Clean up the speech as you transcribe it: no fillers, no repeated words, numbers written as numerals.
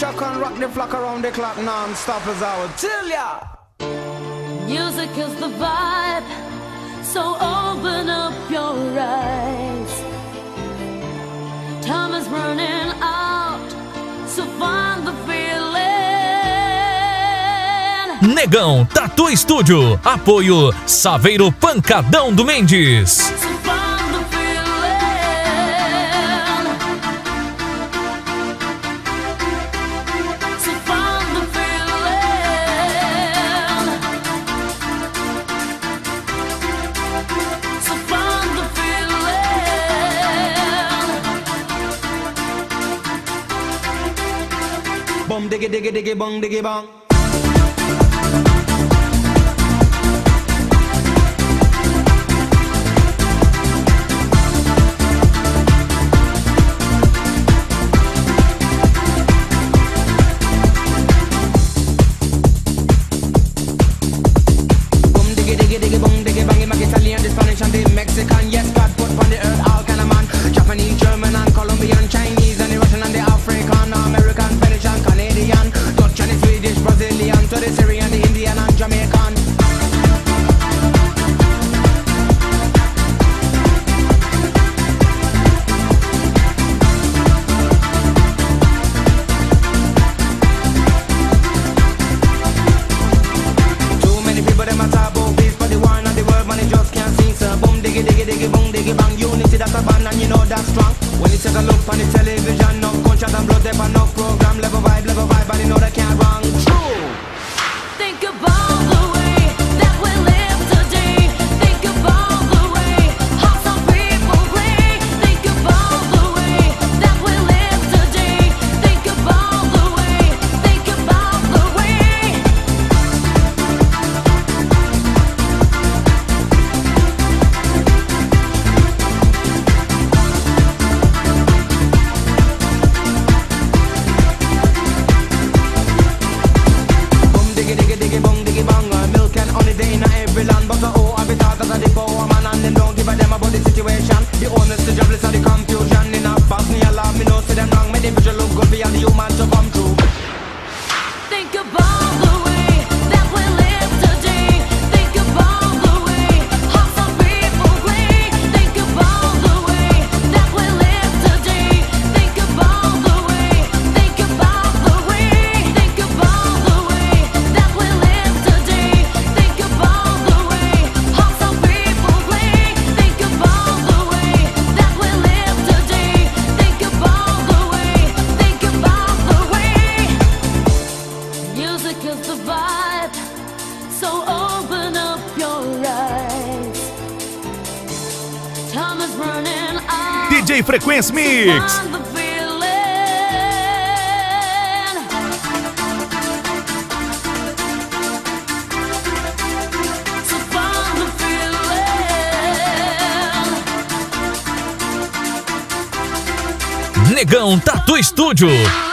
shock and rock the flock around the clock non-stop as I would tell ya. Music is the vibe, so open up your eyes. Time is running out, so find the feeling. Negão Tatu Estúdio. Apoio Saveiro Pancadão do Mendes. Bum diggy diggy diggy bong diggy bong. Bum diggy diggy diggy bong diggy bang. Make Italian, the Spanish and the Mexican. Yes, God put on the earth all kind of man. Japanese, German and Colombian, Chinese and the Russian and the African, American, Venetian, Canadian, Dutch and the Swedish, Brazilian, to the Syrian, the Indian and Jamaican. Too many people them a talk about peace, but the war and the world man they just can't sing. So boom diggy diggy diggy boom diggy bang. Unity that's a band and you know that's strong. When you take a look on the television, no conscious and blood, there for no program, level vibe, and you know they can't wrong. True. Think about the way that we live today. Think about the way how some people play. Think about the way that we live today. Think about the way. Think about the way. Boom diggy diggy diggy bong diggy bang. Milk and honey day in every land, but oh, I be thought that the power man and them don't give a damn about the situation. The honest, the jobless, and the confusion. In a fast me alarm, me know see them wrong. Me the visual look good for all the human to come true. Think about the way that we live today. Think about the way how some people play. Think about the way that we live today. Think about the way. Think about the way. Think about the way that we live today. Think about the way how some people play. Think about the way that we live today. Think about the way. Think about the way. Music is the vibe, so open up your eyes. Time is running out. DJ Frequência Mix. Find the feeling. So find the feeling. Negão Tatu Estúdio.